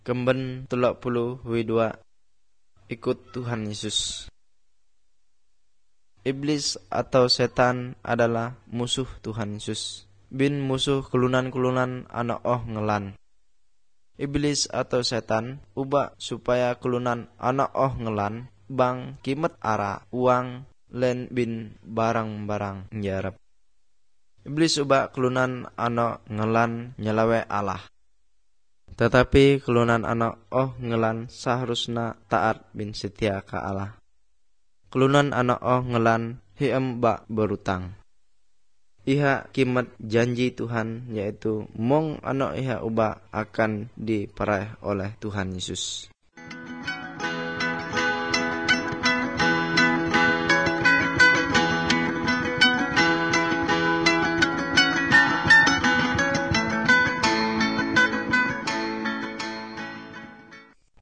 Kemben 32 ikut Tuhan Yesus. Iblis atau setan adalah musuh Tuhan Yesus. Bin musuh kulunan-kulunan anak ngelan. Iblis atau setan ubah supaya kulunan anak ngelan bang kimet ara uang len bin barang-barang njarep. Iblis ubah kulunan anak ngelan nyelawe Allah. Tetapi kelunan anak ngelan seharusnya taat bin setia ke Allah. Kelunan anak ngelan hiem bak berutang. Iha kimat janji Tuhan yaitu mong anak iha ubah akan diperaih oleh Tuhan Yesus.